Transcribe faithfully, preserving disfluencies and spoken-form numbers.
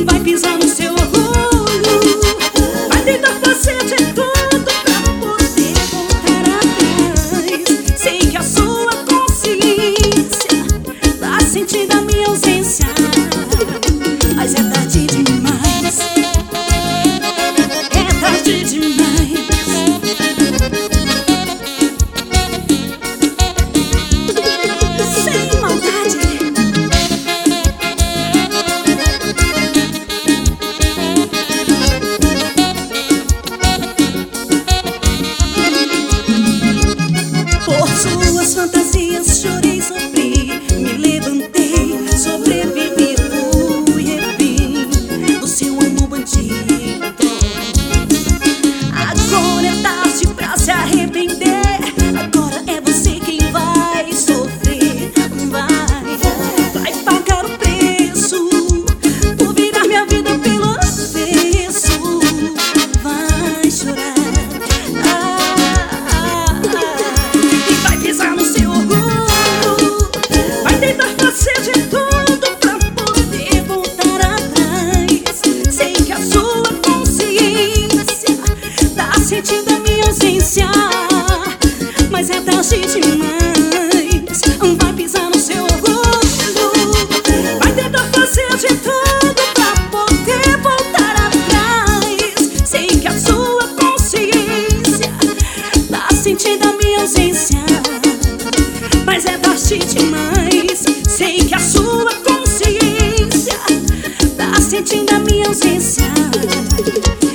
vai pisar no seu orgulho, vai tentar fazer de tudo pra poder voltar atrás. Sei que a sua consciência tá sentindo a minha ausência, mas é tarde demais, é tarde demais. Sem maldade. Por suas fantasias chorei, sofri, me levantei, sobrevivi, fui refém do seu amor bandido. Agora é tarde pra se arrepender, agora é você quem vai sofrer. Vai, vai pagar o preço por virar minha vida pelo avesso. Vai chorar, ah, e vai pisar no seu orgulho, vai tentar fazer de tudo pra poder voltar atrás. Sei que a sua consciência tá sentindo a minha ausência, mas é tarde demais. Vai pisar no seu orgulho, vai tentar fazer de tudo pra poder voltar atrás. Sei que a sua consciência tá sentindo a minha ausência, mas é tarde demais. Sei que a sua consciência tá sentindo a minha ausência,